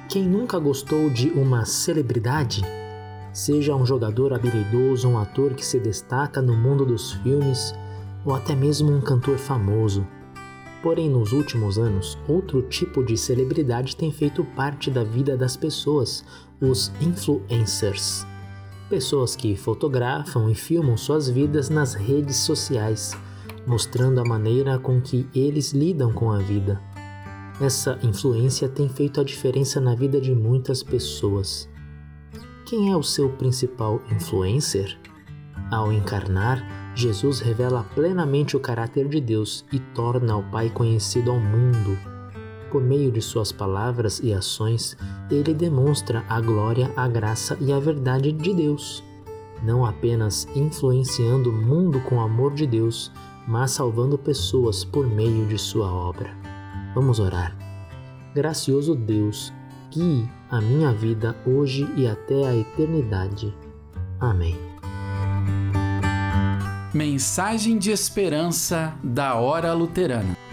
Quem nunca gostou de uma celebridade? Seja um jogador habilidoso, um ator que se destaca no mundo dos filmes, ou até mesmo um cantor famoso. Porém, nos últimos anos, outro tipo de celebridade tem feito parte da vida das pessoas, os influencers. Pessoas que fotografam e filmam suas vidas nas redes sociais, mostrando a maneira com que eles lidam com a vida. Essa influência tem feito a diferença na vida de muitas pessoas. Quem é o seu principal influencer? Ao encarnar, Jesus revela plenamente o caráter de Deus e torna o Pai conhecido ao mundo. Por meio de suas palavras e ações, ele demonstra a glória, a graça e a verdade de Deus, não apenas influenciando o mundo com o amor de Deus, mas salvando pessoas por meio de sua obra. Vamos orar. Gracioso Deus, guie a minha vida hoje e até a eternidade. Amém. Mensagem de esperança da Hora Luterana.